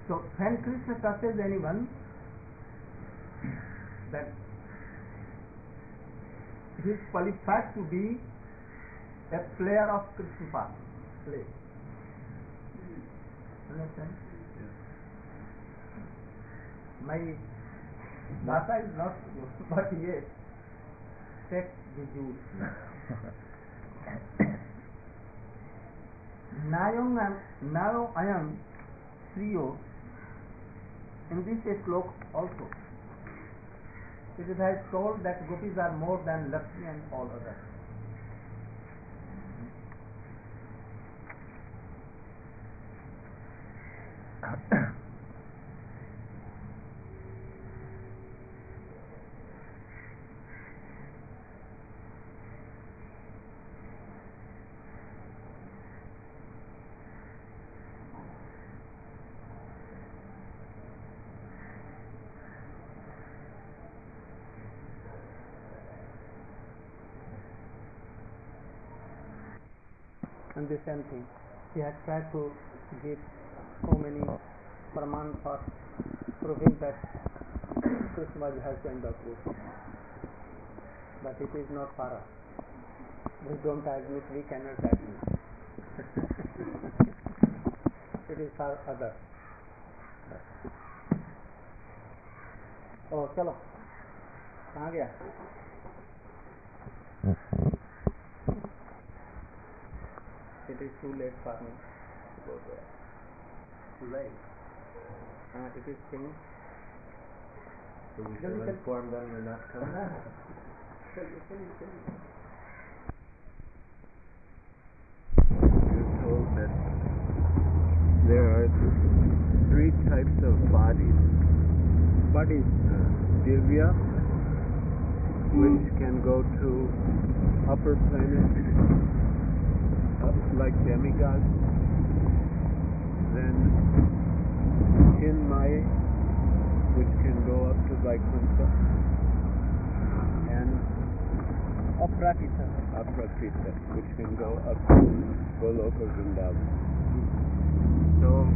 So when Krishna touches anyone, that he is qualified to be a player of Krishna part. Play. Understand? My Bhasha is not good, but yes, take the juice. Now I am Sriyo. In this slok also, it has told that gopis are more than Lakshmi and all others. And the same thing, he had tried to give so many praman for proving that Krishna was the husband of Gopi. But it is not for us. We don't admit, we cannot admit. It is for others. Oh, चलो कहाँ गया? It is too late for me to go there. Too late? It is finished. So we shall inform them you're not coming? You're told that there are 3 types of bodies. Bodies? Divya, which can go to upper planets, like demigods. Then Chinmaya, which can go up to Vaikuntha, and Aprakita, which can go up to Goloka Vrindavan. So,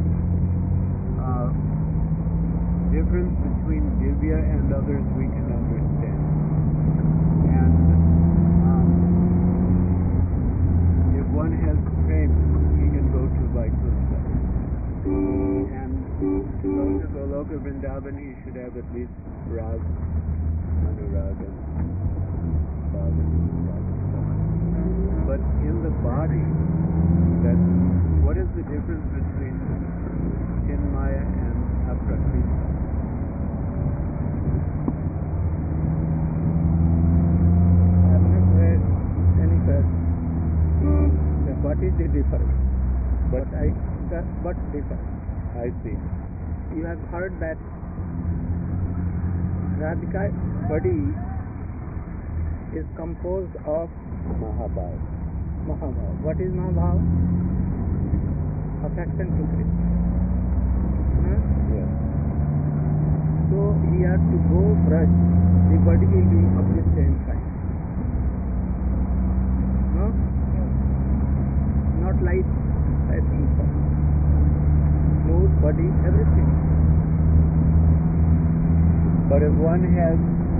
difference between Divya and others we can understand. And if one has prema, he can go to Vaikuntha. And to go to Goloka Vrindavan, he should have at least Rag, Anurag, and Bhavan, and so on. But in the body, what is the difference between Chinmaya and Aprakrita? I have not read any verse. What is the difference? What difference? I see. You have heard that Radhika's body is composed of Mahabhav. Mahabhav. What is Mahabhav? Affection to Krishna. Yes. So he has to go brush. The body will be of the same kind. No? Not like I think so. Clothes, body, everything. But if one has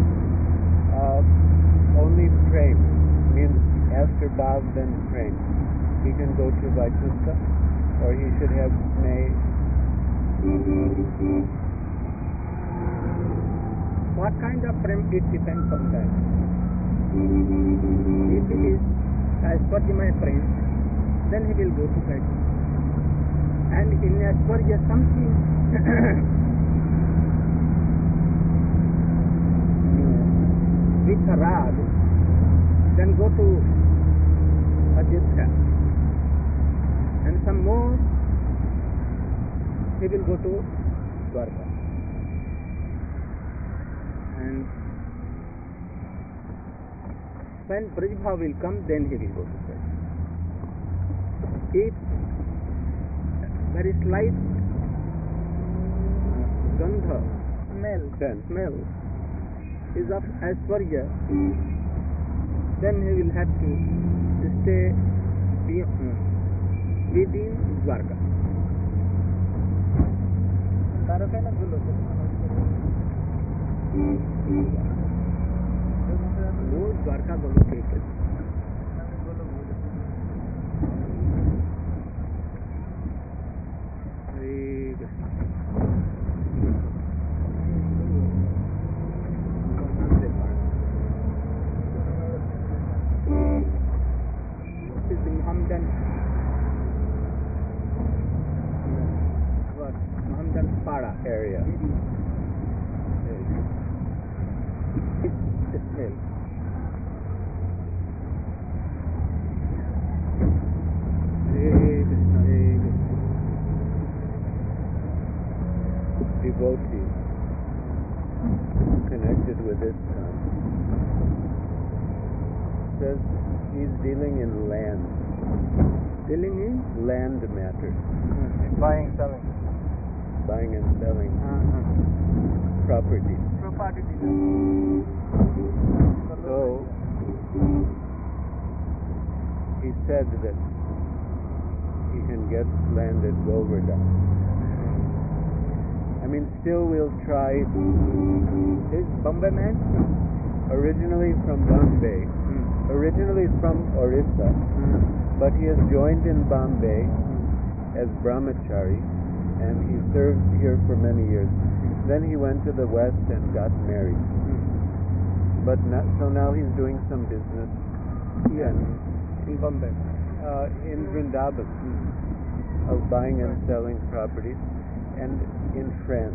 only prem, means after bhav then prem, he can go to Vaikuntha, or he should have may. What kind of prem? It depends on that. If it is Aishwarya prem, then he will go to Vaikuntha. And in Aishwarya something with Rag, then go to Ajodhya. And some more, he will go to Dwarka. And when Brajbhav will come, then he will go to Braj. If very slight gandha, smell is of Aishwarya, then he will have to stay within Dwarka. તારો કઈ ના ભૂલો છે वो द्वारका गोलोक एक है Hare Krishna This is the Mohammedan Pada area. It's smell. Devotee connected with this says he's dealing in land. Dealing in Land matters. buying, selling. Buying and selling property. Property. So he said that he can get land at Govardhan. I mean, still we'll try. Is Bombay man? Originally from Bombay. Originally from Orissa, but he has joined in Bombay as brahmachari, and he served here for many years. Then he went to the West and got married. But so now he's doing some business In Bombay. In Vrindavan of buying and selling properties, and in France.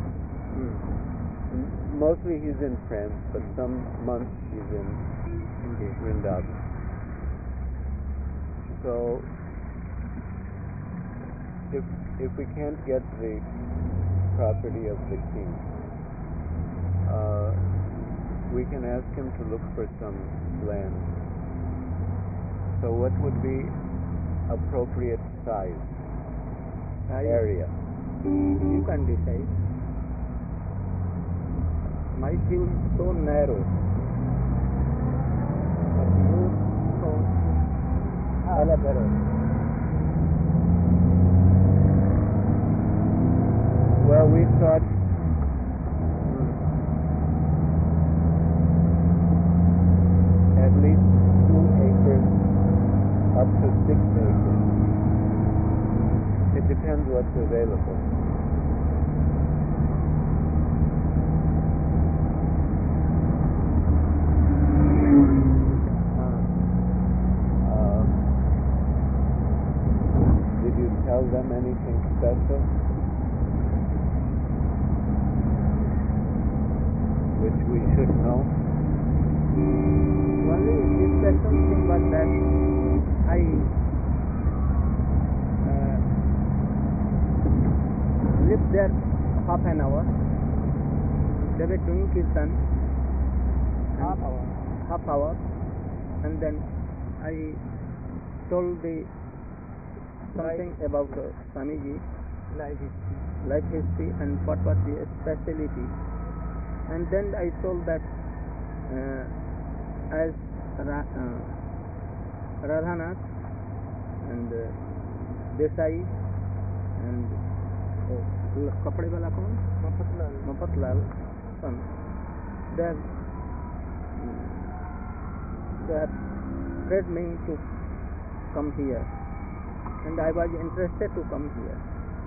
Mostly he's in France, but some months he's in Vrindavan. So if we can't get the property of the king, we can ask him to look for some land. So what would be appropriate size? Area? You can decide. My field is so narrow. But you so elaborate. Well, we thought at least 2 acres up to 6 acres. It depends what's available. Did you tell them anything special? Which we should know? Only this special thing was that I lived there half an hour. They were doing kirtan. Half hour. And then I told something about Swamiji, life history, and what was the speciality. And then I told that as Radhanath and Desai and Kapade wala kaun? Mapatlal son. They have prayed me to come here, and I was interested to come here.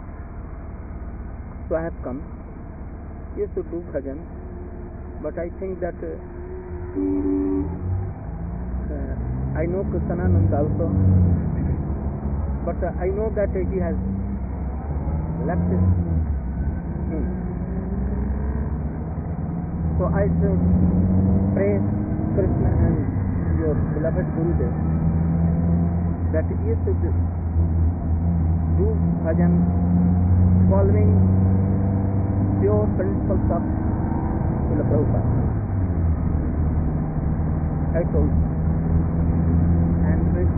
So I have come. Used to do bhajan, but I think that I know Krishnanand also, but I know that he has left him. So I should pray Krishna and your beloved Gurudev that he should do bhajan following pure principles of Srila Prabhupada. I told, and with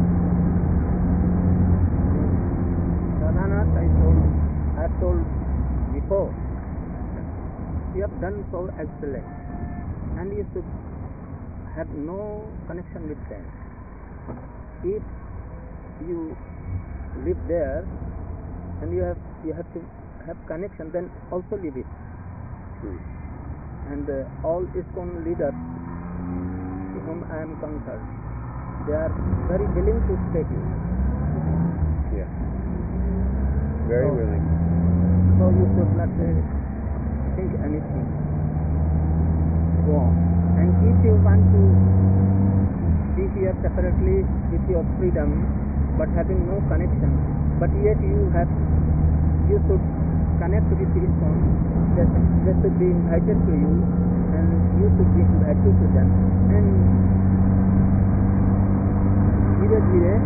Radhanath I have told before, you have done so excellent, and you should have no connection with them. If you live there, and you have to have connection, then also leave it. True. And all ISKCON leaders to whom I am concerned, they are very willing to take you. Yeah. Very So- willing. So you should not think anything. Go on. And if you want to be here separately with your freedom, but having no connection, but yet you should connect with ISKCON. They should be invited to you, and you should be invited to them. And धीरे-धीरे,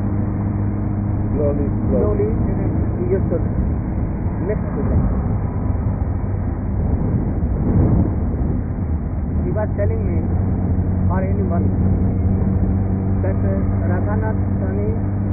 slowly, you should mix to them. He was telling me, or anyone, that Radhanath Swami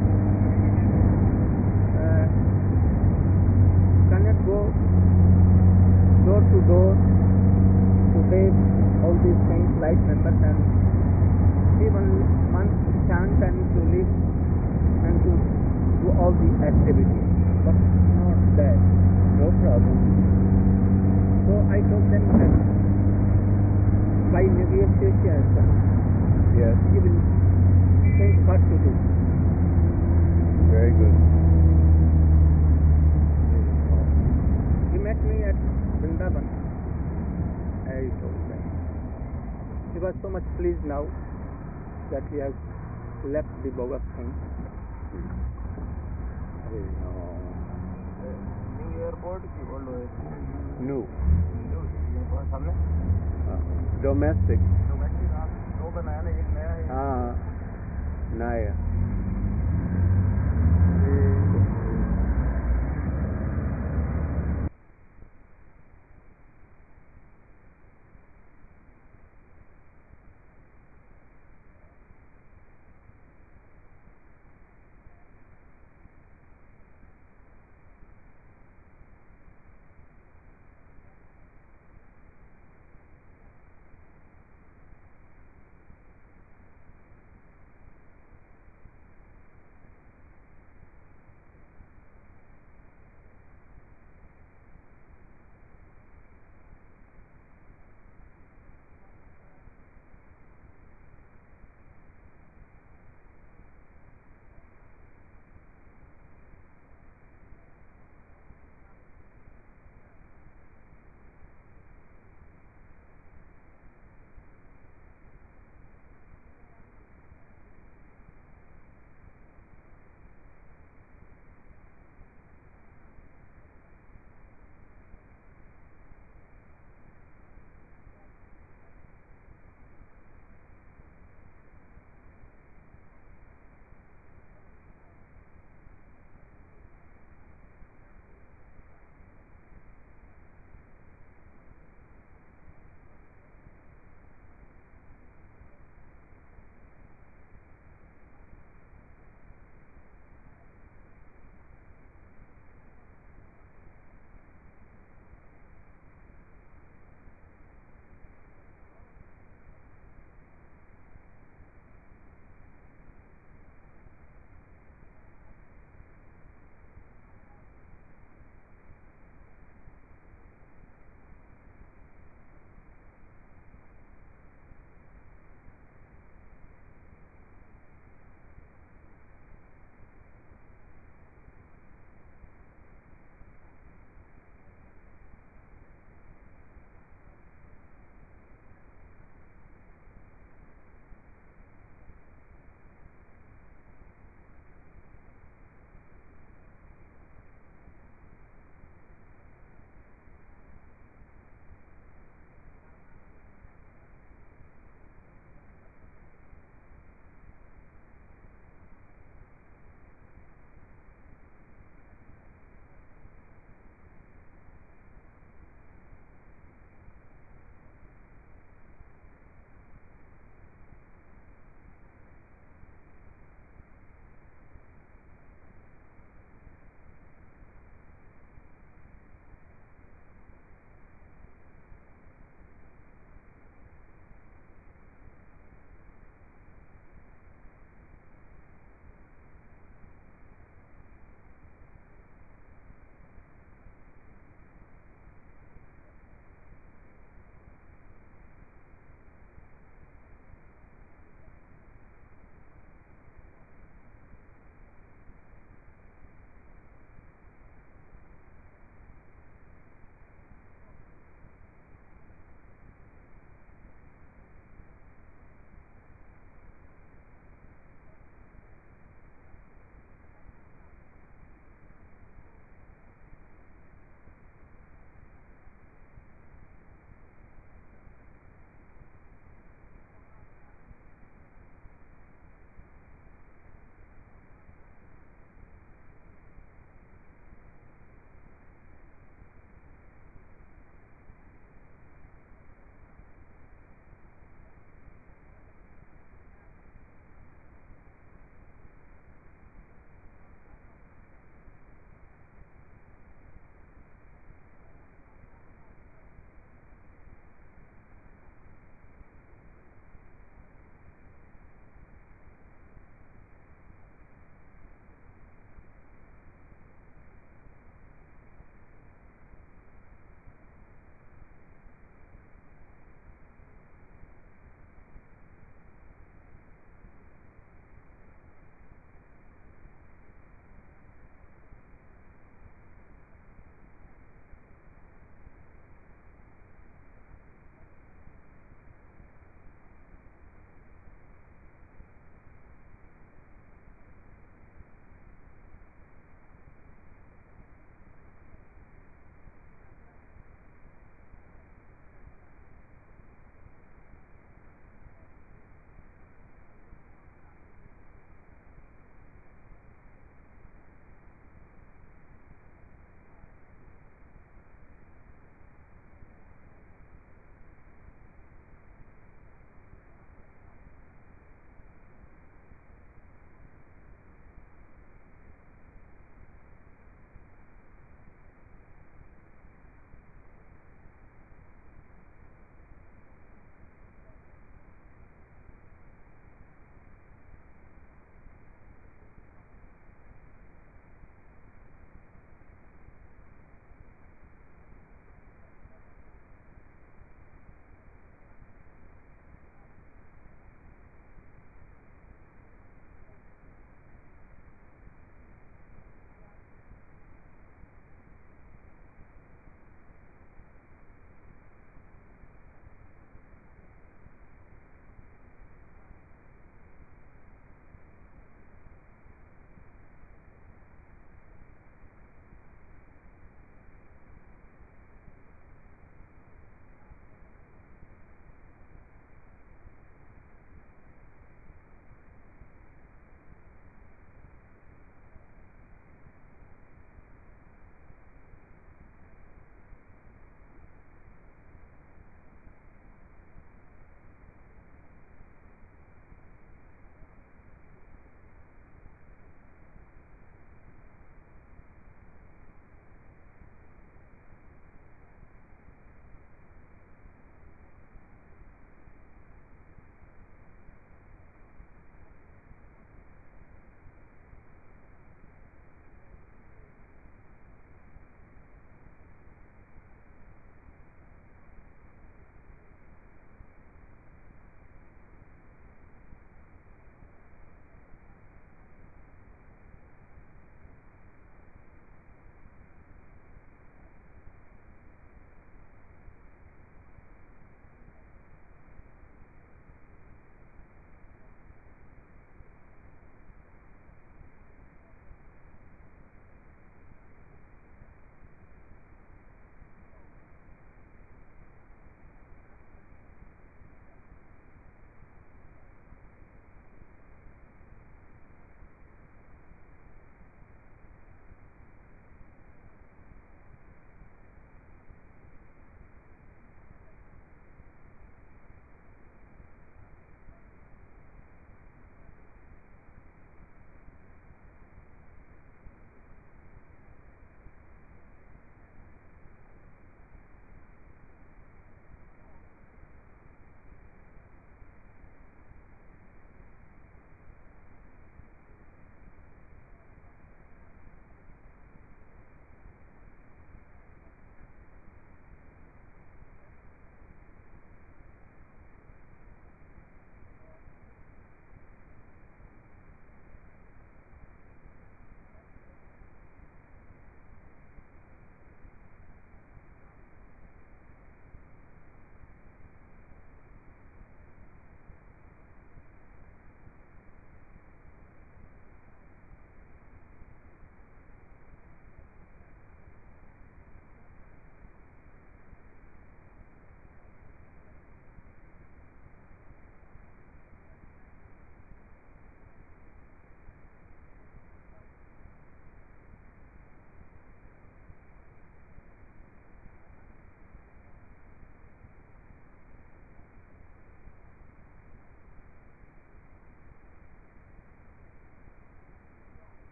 cannot go door to door to take all these things like members, and he wants to chant and to live and to do all the activities, but not that. No problem. So I told them that by negotiation Yes. you will think what to do. Very good. He met me at Vrindavan. I told them. He was so much pleased now that he has left the bogus thing. New airport की old New. सामने Domestic. Domestic दो बनाया ना, एक नया है Naya.